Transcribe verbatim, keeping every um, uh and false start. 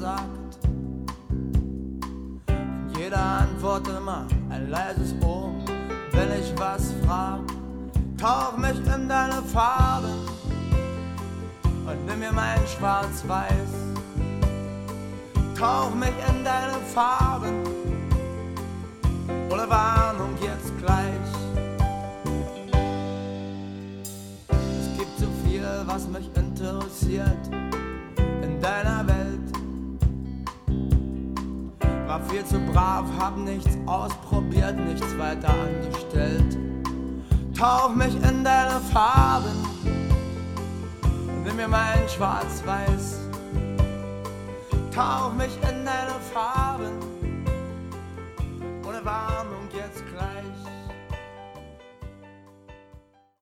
sagt. In jeder Antwort immer ein leises Oh, wenn ich was frag. Tauch mich in deine Farben und nimm mir mein Schwarz-Weiß. Tauch mich in deine Farben, ohne Warnung jetzt gleich. Es gibt so viel, was mich interessiert in deiner Welt. War viel zu brav, hab nichts ausprobiert, nichts weiter angestellt. Tauch mich in deine Farben und nimm mir mein Schwarz-Weiß. Tauch mich in deine Farben, ohne Warnung.